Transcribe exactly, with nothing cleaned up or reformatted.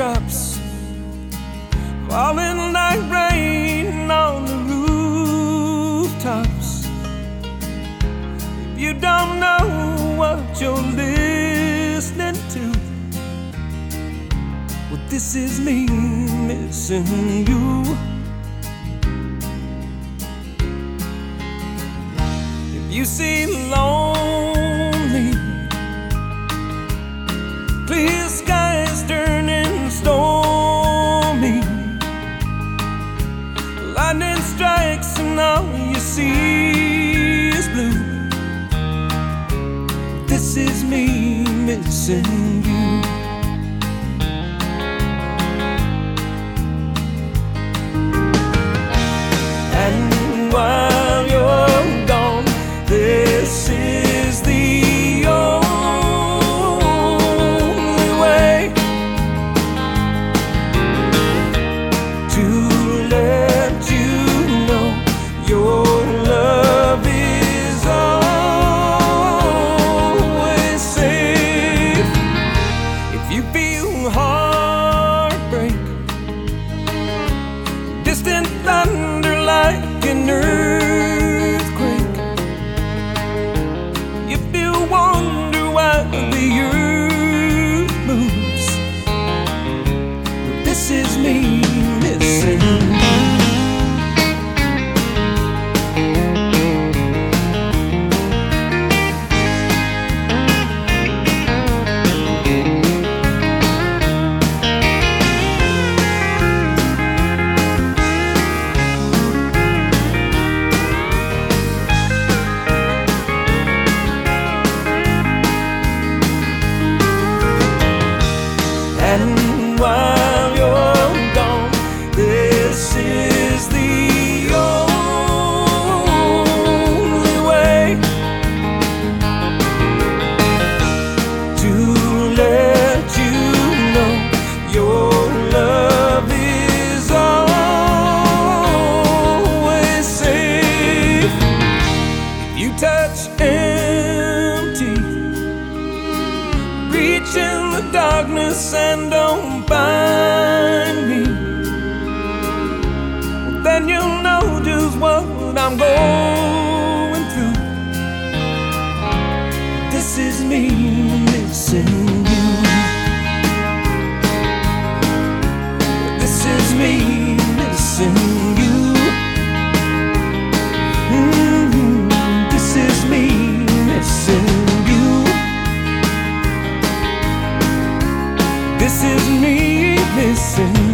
raindrops falling like rain on the rooftops. If you don't know what you're listening to, well, this is me missing you. If you seem lonely, clear skies turning stormy, lightning strikes and all you see is blue. This is me missing you. And while you're gone, this is the only way to let you know your love is always safe. If you feel heartbreak, distant thunder like an earthquake, if you wonder why the earth moves, this is me missing you. And while you're gone, this is the only way to let you know your love is always safe. If you touch empty, reach in the darkness and don't find me, then you'll know just what I'm going through. This is me missing you. This is me missing you. Mm-hmm. This is me missing you. This is me missing